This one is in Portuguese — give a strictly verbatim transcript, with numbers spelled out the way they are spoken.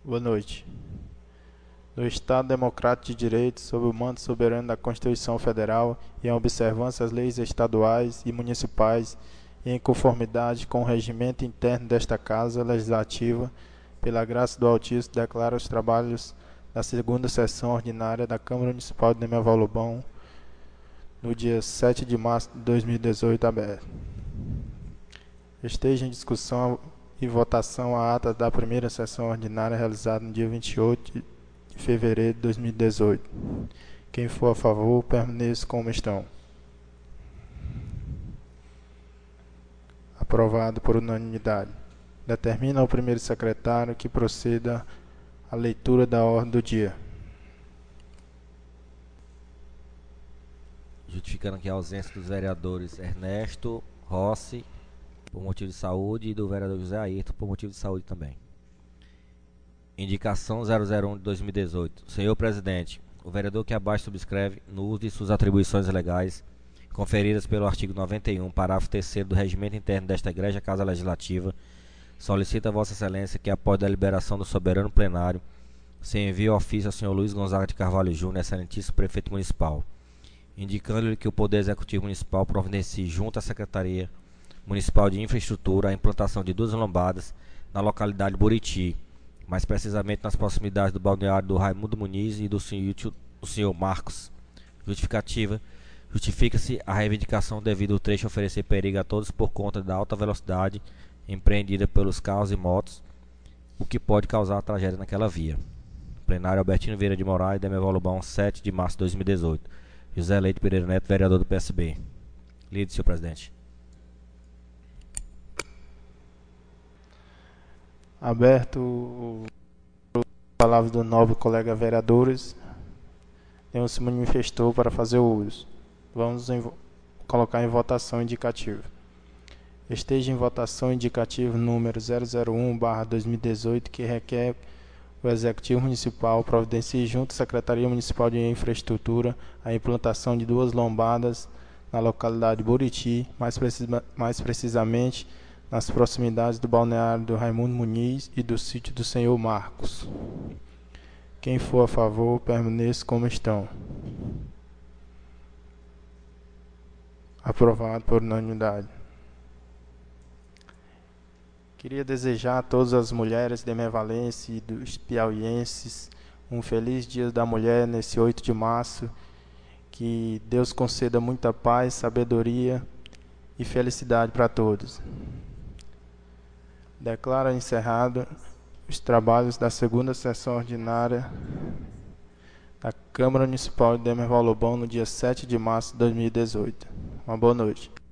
Boa noite. No Estado Democrático de Direito, sob o manto soberano da Constituição Federal e em observância às leis estaduais e municipais e em conformidade com o regimento interno desta Casa Legislativa, pela graça do Altíssimo, declaro os trabalhos da segunda sessão ordinária da Câmara Municipal de Demerval Lobão no dia sete de março de dois mil e dezoito aberto. Esteja em discussão e votação a ata da primeira sessão ordinária realizada no dia vinte e oito de fevereiro de dois mil e dezoito. Quem for a favor, permaneça como estão. Aprovado por unanimidade. Determina ao primeiro secretário que proceda à leitura da ordem do dia. Justificando aqui a ausência dos vereadores Ernesto Rossi, por motivo de saúde, e do vereador José Ayrton, por motivo de saúde também. Indicação zero zero um de dois mil e dezoito. Senhor Presidente, o vereador que abaixo subscreve, no uso de suas atribuições legais, conferidas pelo artigo noventa e um, parágrafo terceiro do Regimento Interno desta Igreja Casa Legislativa, solicita a Vossa Excelência que, após a deliberação do soberano plenário, se envie ofício ao senhor Luiz Gonzaga de Carvalho Júnior, excelentíssimo prefeito municipal, indicando-lhe que o Poder Executivo Municipal providencie junto à Secretaria Municipal de Infraestrutura a implantação de duas lombadas na localidade de Buriti, mais precisamente nas proximidades do balneário do Raimundo Muniz e do senhor, do senhor Marcos. Justificativa: justifica-se a reivindicação devido ao trecho oferecer perigo a todos por conta da alta velocidade empreendida pelos carros e motos, o que pode causar tragédia naquela via. Plenário Albertino Vieira de Moraes, Demerval Lobão, sete de março de dois mil e dezoito. José Leite Pereira Neto, vereador do P S B. Lido, senhor presidente. Aberto o palavra do nobre colega vereadores. Nenhum se manifestou para fazer o uso. Vamos em, colocar em votação indicativa. Esteja em votação indicativo número zero zero um barra dois mil e dezoito, que requer o Executivo Municipal providencie junto à Secretaria Municipal de Infraestrutura a implantação de duas lombadas na localidade de Buriti, mais, precisa, mais precisamente nas proximidades do balneário do Raimundo Muniz e do sítio do senhor Marcos. Quem for a favor, permaneça como estão. Aprovado por unanimidade. Queria desejar a todas as mulheres demervalenses e dos piauienses um feliz Dia da Mulher nesse oito de março. Que Deus conceda muita paz, sabedoria e felicidade para todos. Declaro encerrado os trabalhos da segunda sessão ordinária da Câmara Municipal de Demerval Lobão no dia sete de março de dois mil e dezoito. Uma boa noite.